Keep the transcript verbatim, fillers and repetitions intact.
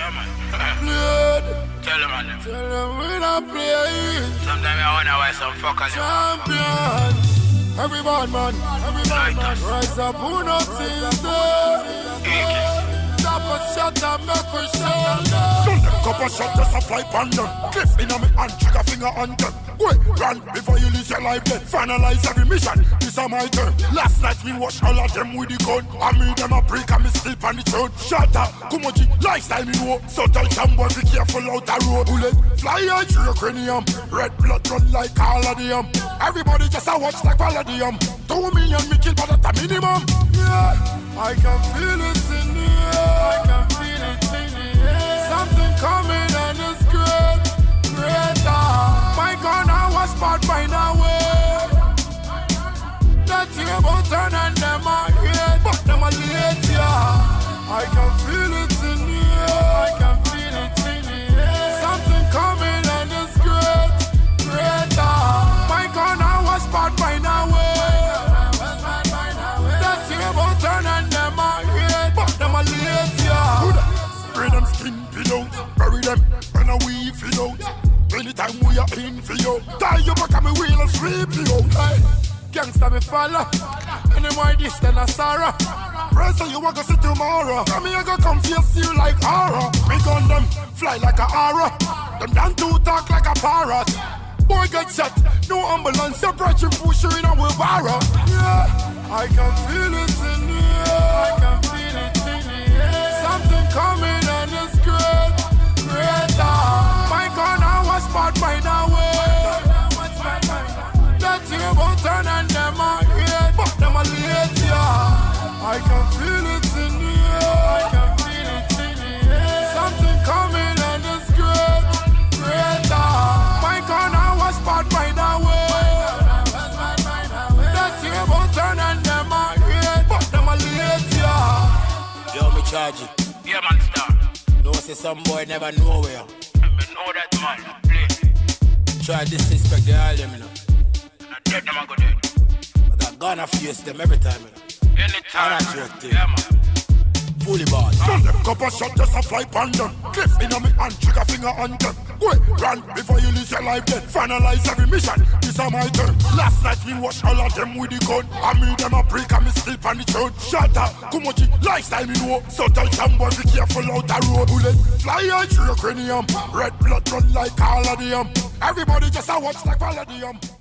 Yeah, man. Blood. Tell them, man. Tell them we not play. Sometimes I wonder why some fuckers. Champion. Every bad man, every bad man. Rise up, who nothing's there. Stop a shot and make we shine. Don't them cup a shot just a fly pan them. Cliff in a me hand, trigger finger on them. Wait, run before you lose your life then. Finalize every mission, this is my turn. Last night me watch all of them with the gun. I me them a break and me sleep on the throne. Shut up, Kumoji, lifestyle me know. So tell some boys be careful out the road. Bullet, fly out through your cranium. Red blood run like Caladium. Everybody just a watch like Palladium. Two million me kill but at a minimum. Yeah, I can feel it in the air. I can feel it in the air. Something coming and it's great, greater. My gun I was bought by now way. The table turn and them are hate, but them are late, yeah. I can feel it in the air. I can feel it in the air. Something coming and it's great, greater. My gun I was bought by now way. The table turn and them are hate, but them are late, yeah. Spray them skin pillows, bury them when a we feel out. Anytime we are in for you, tie you back and me wheel and sweep you out. Hey, gangsta me follow, any more this than a sorrow. Press you want to see tomorrow. Come here, go come face you like horror. We gun them, fly like a arrow. Them down to talk like a parrot. Boy get shot, no ambulance, you're brushing push you in a wheelbarrow. Yeah, I can feel it in the air. I can feel it in the air. Something coming and it's great, greater. My gun I was bought by now way. The table turn and them are hate, but them are late, yeah. I can feel it in the air. I can feel it in the air. Something coming and it's great, greater. My gun I was bought by now way. The table turn and them are hate, but them are late, yeah. Yo, me charge it. Yeah, man, star. No, say some boy never know where. I know that, man. Play. Try disrespect the all them, you know. Not dead, them a go dead. But I gonna face them every time, you know. Anytime. I'm not Yeah, man. Fully bad. Don't them cup a shot just a fly pan them. Cliff in a me hand, trigger finger on them. Wait, run before you lose your life then. Finalize every mission, this is my turn. Last night me watch all of them with the gun. I me them a break and me sleep on the throne. Shut up, Kumoji, lifestyle me know. So tell some boys be careful out the road. Bullet, fly out through your cranium. Red blood run like Caladium. Everybody just a watch like Palladium.